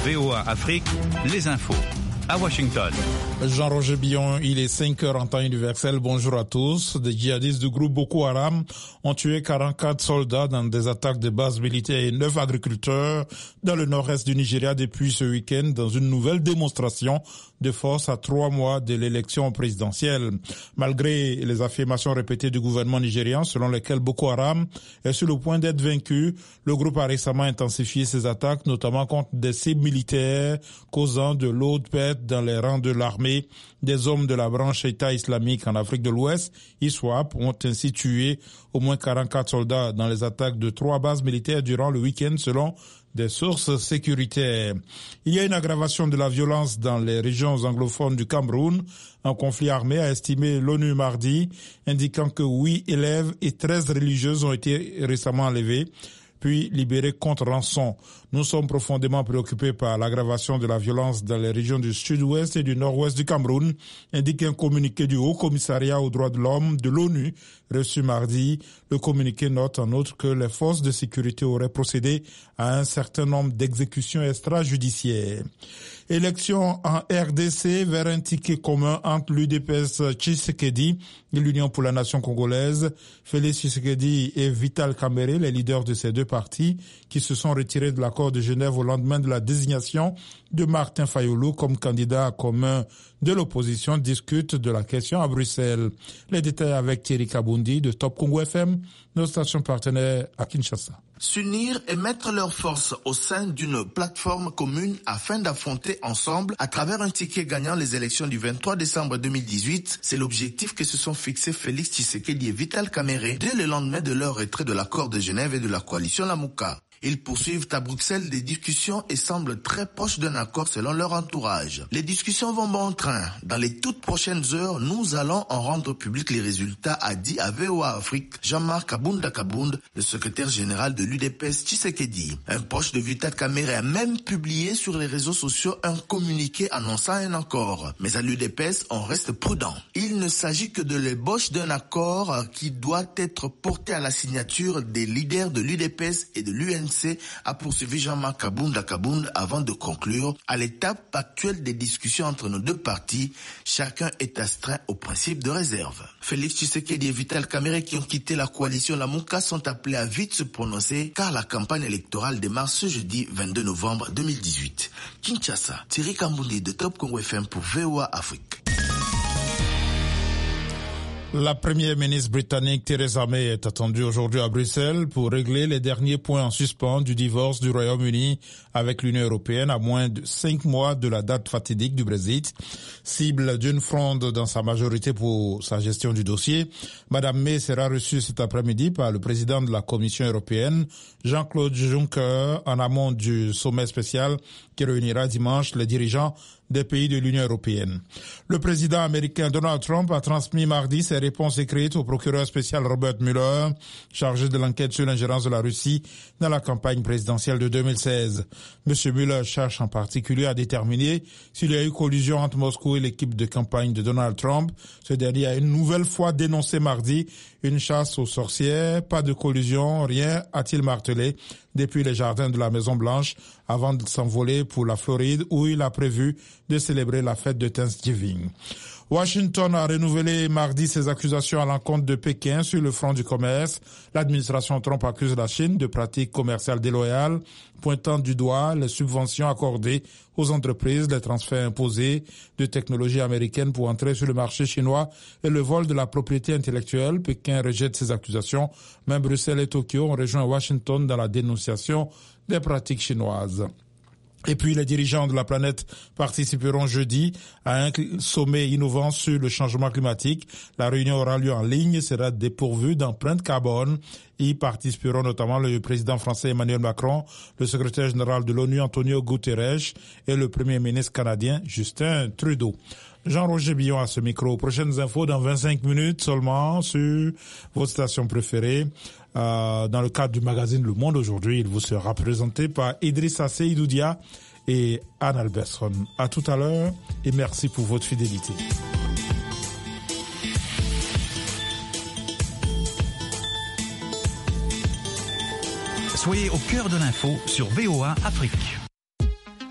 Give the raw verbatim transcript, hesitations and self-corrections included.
V O A Afrique, les infos. À Washington. Jean-Roger Billon, il est cinq heures en temps universel. Bonjour à tous. Des djihadistes du groupe Boko Haram ont tué quarante-quatre soldats dans des attaques de bases militaires et neuf agriculteurs dans le nord-est du Nigeria depuis ce week-end dans une nouvelle démonstration de force à trois mois de l'élection présidentielle. Malgré les affirmations répétées du gouvernement nigérian selon lesquelles Boko Haram est sur le point d'être vaincu, le groupe a récemment intensifié ses attaques, notamment contre des cibles militaires causant de lourdes pertes dans les rangs de l'armée. Des hommes de la branche État islamique en Afrique de l'Ouest, I S W A P, ont ainsi tué au moins quarante-quatre soldats dans les attaques de trois bases militaires durant le week-end selon des sources sécuritaires. Il y a une aggravation de la violence dans les régions anglophones du Cameroun. Un conflit armé a estimé l'ONU mardi, indiquant que huit élèves et treize religieuses ont été récemment enlevés puis libérés contre rançon. Nous sommes profondément préoccupés par l'aggravation de la violence dans les régions du sud-ouest et du nord-ouest du Cameroun, indique un communiqué du Haut Commissariat aux droits de l'homme de l'ONU reçu mardi. Le communiqué note en outre que les forces de sécurité auraient procédé à un certain nombre d'exécutions extrajudiciaires. Élection en R D C vers un ticket commun entre l'U D P S Tshisekedi et l'Union pour la nation congolaise. Félix Tshisekedi et Vital Kamerhe, les leaders de ces deux partis, qui se sont retirés de l'accord de Genève au lendemain de la désignation de Martin Fayulu comme candidat commun de l'opposition, discutent de la question à Bruxelles. Les détails avec Thierry Kabundi de Top Congo F M, nos stations partenaires à Kinshasa. S'unir et mettre leurs forces au sein d'une plateforme commune afin d'affronter ensemble à travers un ticket gagnant les élections du vingt-trois décembre deux mille dix-huit, c'est l'objectif que se sont fixés Félix Tshisekedi et Vital Kamerhe dès le lendemain de leur retrait de l'accord de Genève et de la coalition Lamuka. Ils poursuivent à Bruxelles des discussions et semblent très proches d'un accord selon leur entourage. Les discussions vont bon train. Dans les toutes prochaines heures, nous allons en rendre public les résultats, a dit à V O A Afrique Jean-Marc Kabunda Kabound, le secrétaire général de l'U D P S Tshisekedi. Un proche de Vital Kamerhe a même publié sur les réseaux sociaux un communiqué annonçant un accord. Mais à l'U D P S, on reste prudent. Il ne s'agit que de l'ébauche d'un accord qui doit être porté à la signature des leaders de l'U D P S et de l'U N C, a poursuivi Jean-Marc Kabunda Kabound avant de conclure. À l'étape actuelle des discussions entre nos deux partis, chacun est astreint au principe de réserve. Félix Tshisekedi et Vital Kamerhe, qui ont quitté la coalition Lamuka, sont appelés à vite se prononcer car la campagne électorale démarre ce jeudi vingt-deux novembre deux mille dix-huit. Kinshasa, Thierry Kabundi de Top Congo F M pour V O A Afrique. La première ministre britannique Theresa May est attendue aujourd'hui à Bruxelles pour régler les derniers points en suspens du divorce du Royaume-Uni avec l'Union européenne à moins de cinq mois de la date fatidique du Brexit. Cible d'une fronde dans sa majorité pour sa gestion du dossier, Madame May sera reçue cet après-midi par le président de la Commission européenne, Jean-Claude Juncker, en amont du sommet spécial qui réunira dimanche les dirigeants des pays de l'Union européenne. Le président américain Donald Trump a transmis mardi ses réponses écrites au procureur spécial Robert Mueller, chargé de l'enquête sur l'ingérence de la Russie dans la campagne présidentielle de deux mille seize. Monsieur Mueller cherche en particulier à déterminer s'il y a eu collusion entre Moscou et l'équipe de campagne de Donald Trump. Ce dernier a une nouvelle fois dénoncé mardi une chasse aux sorcières, pas de collusion, rien, a-t-il martelé, depuis les jardins de la Maison-Blanche avant de s'envoler pour la Floride où il a prévu de célébrer la fête de Thanksgiving. Washington a renouvelé mardi ses accusations à l'encontre de Pékin sur le front du commerce. L'administration Trump accuse la Chine de pratiques commerciales déloyales, pointant du doigt les subventions accordées aux entreprises, les transferts imposés de technologies américaines pour entrer sur le marché chinois et le vol de la propriété intellectuelle. Pékin rejette ces accusations. Même Bruxelles et Tokyo ont rejoint Washington dans la dénonciation des pratiques chinoises. Et puis les dirigeants de la planète participeront jeudi à un sommet innovant sur le changement climatique. La réunion aura lieu en ligne, sera dépourvue d'empreinte carbone. Y participeront notamment le président français Emmanuel Macron, le secrétaire général de l'ONU Antonio Guterres et le premier ministre canadien Justin Trudeau. Jean-Roger Billon à ce micro. Prochaines infos dans vingt-cinq minutes seulement sur votre station préférée. Euh, dans le cadre du magazine Le Monde aujourd'hui, il vous sera présenté par Idrissa Seydoudia et Anne Albertson. À tout à l'heure et merci pour votre fidélité. Soyez au cœur de l'info sur V O A Afrique.